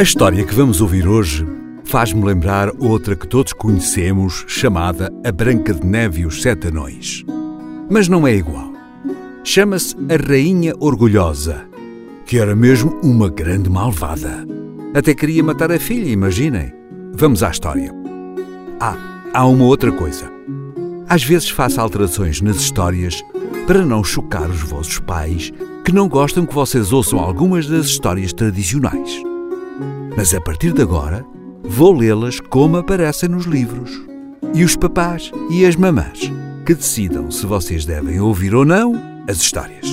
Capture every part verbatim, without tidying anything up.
história que vamos ouvir hoje faz-me lembrar outra que todos conhecemos, chamada A Branca de Neve e os Sete Anões. Mas não é igual. Chama-se A Rainha Orgulhosa, que era mesmo uma grande malvada. Até queria matar a filha, imaginem. Vamos à história. Ah, há uma outra coisa. Às vezes faço alterações nas histórias para não chocar os vossos pais, que não gostam que vocês ouçam algumas das histórias tradicionais. Mas a partir de agora, vou lê-las como aparecem nos livros. E os papás e as mamãs que decidam se vocês devem ouvir ou não as histórias.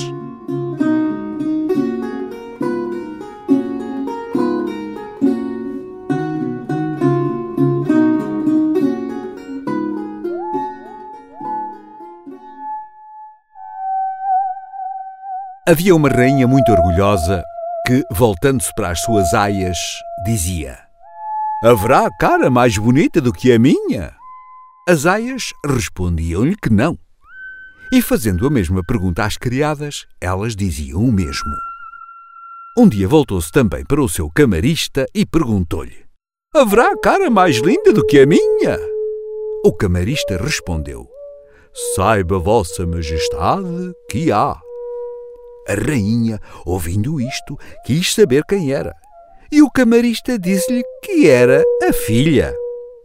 Havia uma rainha muito orgulhosa que, voltando-se para as suas aias, dizia: "Haverá cara mais bonita do que a minha?" As aias respondiam-lhe que não. E, fazendo a mesma pergunta às criadas, elas diziam o mesmo. Um dia voltou-se também para o seu camarista e perguntou-lhe: "Haverá cara mais linda do que a minha?" O camarista respondeu: "Saiba, Vossa Majestade, que há." A rainha, ouvindo isto, quis saber quem era, e o camarista disse-lhe que era a filha.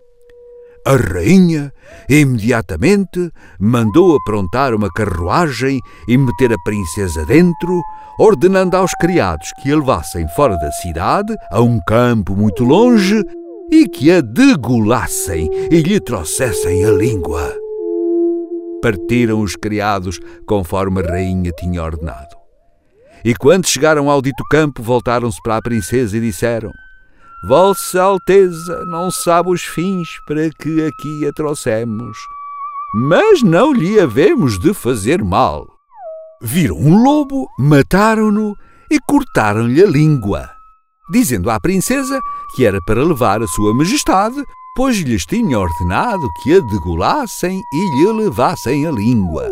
A rainha, imediatamente, mandou aprontar uma carruagem e meter a princesa dentro, ordenando aos criados que a levassem fora da cidade, a um campo muito longe, e que a degolassem e lhe trouxessem a língua. Partiram os criados conforme a rainha tinha ordenado. E quando chegaram ao dito campo, voltaram-se para a princesa e disseram: "Vossa Alteza não sabe os fins para que aqui a trouxemos, mas não lhe havemos de fazer mal." Viram um lobo, mataram-no e cortaram-lhe a língua, dizendo à princesa que era para levar a sua majestade, pois lhes tinha ordenado que a degolassem e lhe levassem a língua.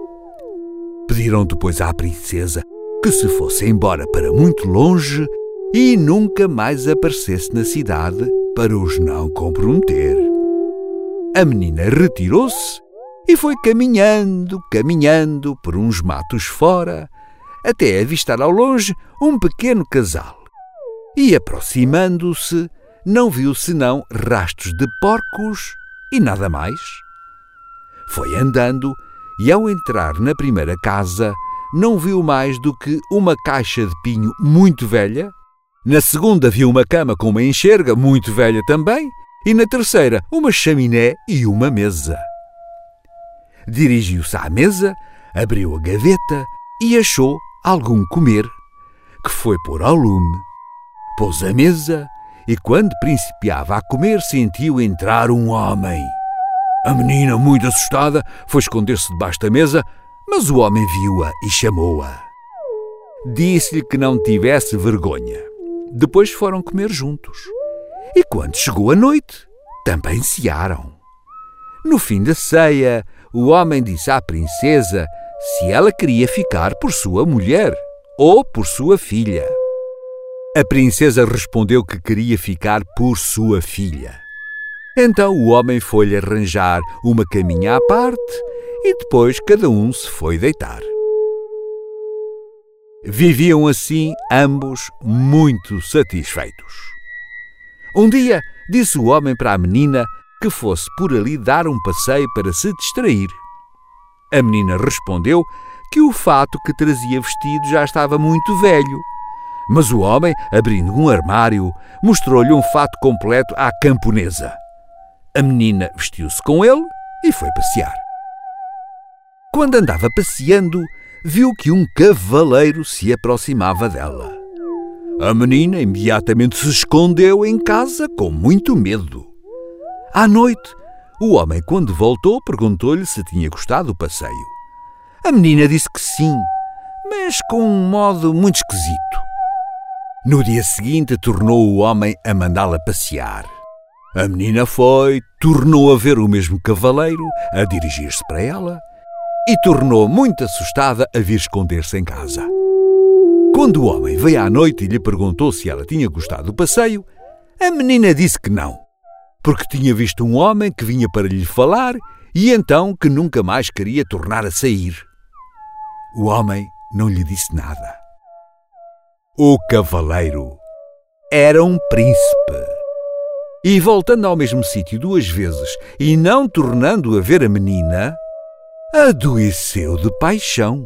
Pediram depois à princesa que se fosse embora para muito longe e nunca mais aparecesse na cidade para os não comprometer. A menina retirou-se e foi caminhando, caminhando por uns matos fora, até avistar ao longe um pequeno casal. E, aproximando-se, não viu senão rastros de porcos e nada mais. Foi andando e, ao entrar na primeira casa, não viu mais do que uma caixa de pinho muito velha. Na segunda viu uma cama com uma enxerga muito velha também, e na terceira uma chaminé e uma mesa. Dirigiu-se à mesa, abriu a gaveta e achou algum comer, que foi pôr ao lume. Pôs a mesa e, quando principiava a comer, sentiu entrar um homem. A menina, muito assustada, foi esconder-se debaixo da mesa, mas o homem viu-a e chamou-a. Disse-lhe que não tivesse vergonha. Depois foram comer juntos. E quando chegou a noite, também cearam. No fim da ceia, o homem disse à princesa se ela queria ficar por sua mulher ou por sua filha. A princesa respondeu que queria ficar por sua filha. Então o homem foi-lhe arranjar uma caminha à parte e depois cada um se foi deitar. Viviam assim ambos muito satisfeitos. Um dia disse o homem para a menina que fosse por ali dar um passeio para se distrair. A menina respondeu que o fato que trazia vestido já estava muito velho, mas o homem, abrindo um armário, mostrou-lhe um fato completo à camponesa. A menina vestiu-se com ele e foi passear. Quando andava passeando, viu que um cavaleiro se aproximava dela. A menina imediatamente se escondeu em casa com muito medo. À noite, o homem, quando voltou, perguntou-lhe se tinha gostado do passeio. A menina disse que sim, mas com um modo muito esquisito. No dia seguinte, tornou o homem a mandá-la passear. A menina foi, tornou a ver o mesmo cavaleiro a dirigir-se para ela e tornou muito assustada a vir esconder-se em casa. Quando o homem veio à noite e lhe perguntou se ela tinha gostado do passeio, a menina disse que não, porque tinha visto um homem que vinha para lhe falar e então que nunca mais queria tornar a sair. O homem não lhe disse nada. O cavaleiro era um príncipe. E voltando ao mesmo sítio duas vezes e não tornando a ver a menina, adoeceu de paixão.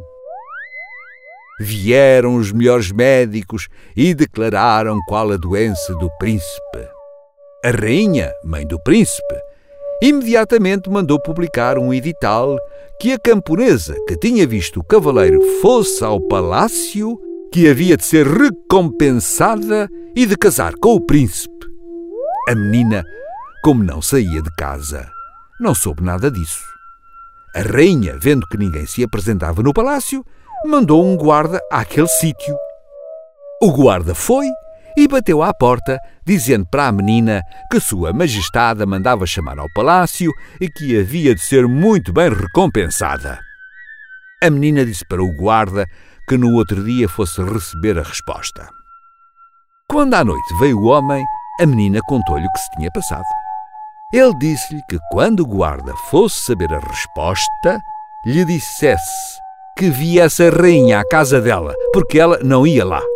Vieram os melhores médicos e declararam qual a doença do príncipe. A rainha, mãe do príncipe, imediatamente mandou publicar um edital que a camponesa que tinha visto o cavaleiro fosse ao palácio, que havia de ser recompensada e de casar com o príncipe. A menina, como não saía de casa, não soube nada disso. A rainha, vendo que ninguém se apresentava no palácio, mandou um guarda àquele sítio. O guarda foi e bateu à porta, dizendo para a menina que Sua Majestade a mandava chamar ao palácio e que havia de ser muito bem recompensada. A menina disse para o guarda que no outro dia fosse receber a resposta. Quando à noite veio o homem, a menina contou-lhe o que se tinha passado. Ele disse-lhe que quando o guarda fosse saber a resposta, lhe dissesse que viesse a rainha à casa dela, porque ela não ia lá.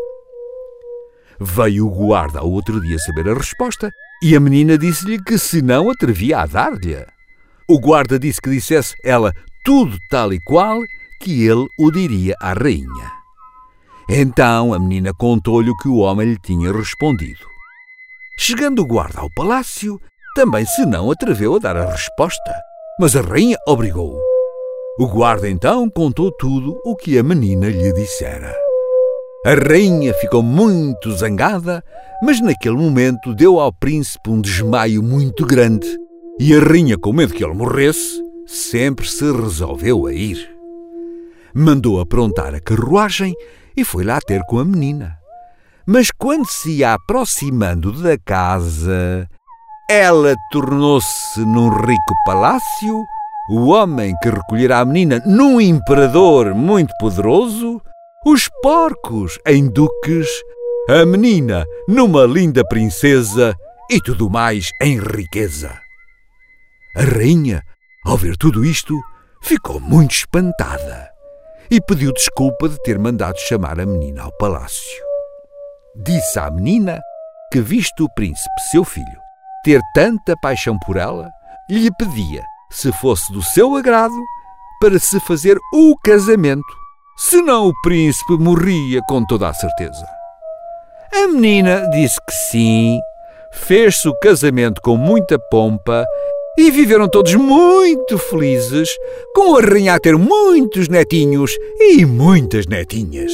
Veio o guarda ao outro dia saber a resposta e a menina disse-lhe que se não atrevia a dar-lhe. O guarda disse que dissesse ela tudo tal e qual que ele o diria à rainha. Então a menina contou-lhe o que o homem lhe tinha respondido. Chegando o guarda ao palácio, também se não atreveu a dar a resposta, mas a rainha obrigou-o. O guarda então contou tudo o que a menina lhe dissera. A rainha ficou muito zangada, mas naquele momento deu ao príncipe um desmaio muito grande e a rainha, com medo que ele morresse, sempre se resolveu a ir. Mandou aprontar a carruagem e foi lá ter com a menina. Mas quando se ia aproximando da casa, ela tornou-se num rico palácio, o homem que recolhera a menina num imperador muito poderoso, os porcos em duques, a menina numa linda princesa e tudo mais em riqueza. A rainha, ao ver tudo isto, ficou muito espantada e pediu desculpa de ter mandado chamar a menina ao palácio. Disse à menina que, visto o príncipe, seu filho, ter tanta paixão por ela, lhe pedia, se fosse do seu agrado, para se fazer o casamento, senão o príncipe morria com toda a certeza. A menina disse que sim, fez-se o casamento com muita pompa e viveram todos muito felizes, com a rainha a ter muitos netinhos e muitas netinhas.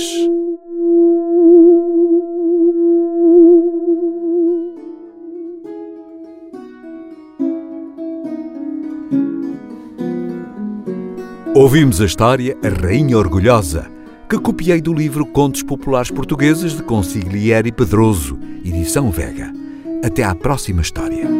Ouvimos a história A Rainha Orgulhosa, que copiei do livro Contos Populares Portugueses de Consigliere Pedroso, edição Vega. Até à próxima história.